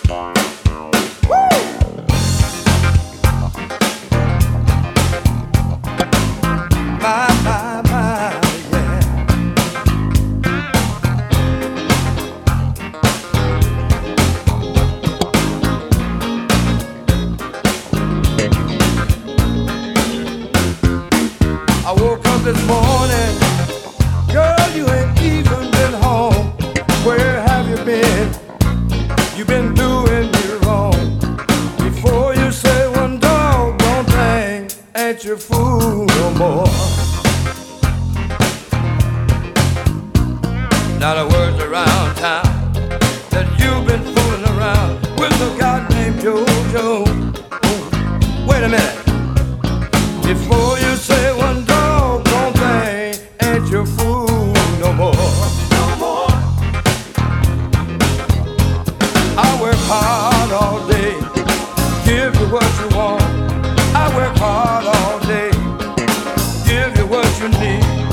I woke up this morning, girl, you ain't even been home. Where have you been? You've been doing me wrong. Before you say one doggone thing, ain't you fool no more. Now the words around town that you've been fooling around with a guy named JoJo. Wait a minute. Before you say one doggone thing, ain't you fool no more. No more. I work hard all day, give you what you want. I work hard all day, give you what you need.